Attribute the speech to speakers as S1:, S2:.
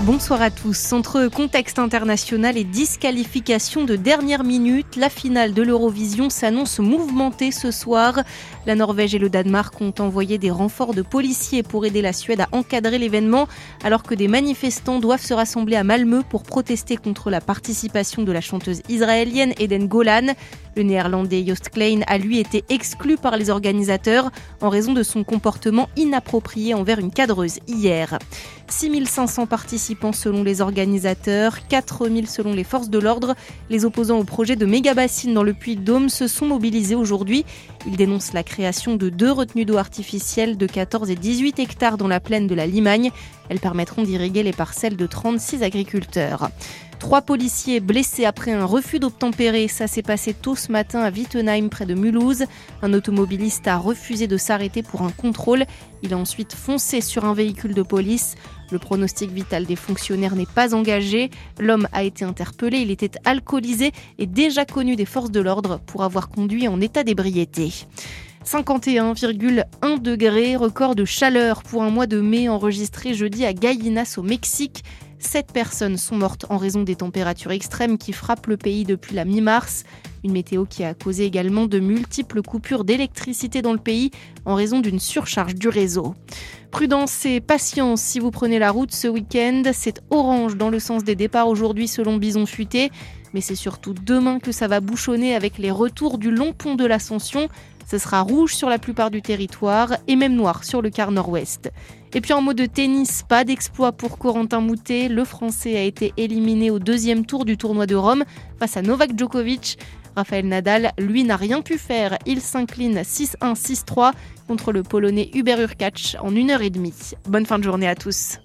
S1: Bonsoir à tous. Entre contexte international et disqualification de dernière minute, la finale de l'Eurovision s'annonce mouvementée ce soir. La Norvège et le Danemark ont envoyé des renforts de policiers pour aider la Suède à encadrer l'événement, alors que des manifestants doivent se rassembler à Malmö pour protester contre la participation de la chanteuse israélienne Eden Golan. Le néerlandais Joost Klein a lui été exclu par les organisateurs en raison de son comportement inapproprié envers une cadreuse hier. 6500 participants selon les organisateurs, 4000 selon les forces de l'ordre. Les opposants au projet de méga-bassine dans le Puy-de-Dôme se sont mobilisés aujourd'hui. Ils dénoncent la création de 2 retenues d'eau artificielles de 14 et 18 hectares dans la plaine de la Limagne. Elles permettront d'irriguer les parcelles de 36 agriculteurs. 3 policiers blessés après un refus d'obtempérer. Ça s'est passé tôt ce matin à Wittenheim, près de Mulhouse. Un automobiliste a refusé de s'arrêter pour un contrôle. Il a ensuite foncé sur un véhicule de police. Le pronostic vital des fonctionnaires n'est pas engagé. L'homme a été interpellé. Il était alcoolisé et déjà connu des forces de l'ordre pour avoir conduit en état d'ébriété. 51,1 degrés, record de chaleur pour un mois de mai enregistré jeudi à Gallinas au Mexique. 7 personnes sont mortes en raison des températures extrêmes qui frappent le pays depuis la mi-mars. Une météo qui a causé également de multiples coupures d'électricité dans le pays en raison d'une surcharge du réseau. Prudence et patience si vous prenez la route ce week-end. C'est orange dans le sens des départs aujourd'hui selon Bison Futé. Mais c'est surtout demain que ça va bouchonner avec les retours du long pont de l'Ascension. Ce sera rouge sur la plupart du territoire et même noir sur le quart nord-ouest. Et puis en mot de tennis, pas d'exploit pour Corentin Moutet. Le Français a été éliminé au 2e tour du tournoi de Rome face à Novak Djokovic. Rafael Nadal, lui, n'a rien pu faire. Il s'incline 6-1, 6-3 contre le Polonais Hubert Hurkacz en 1h30. Bonne fin de journée à tous.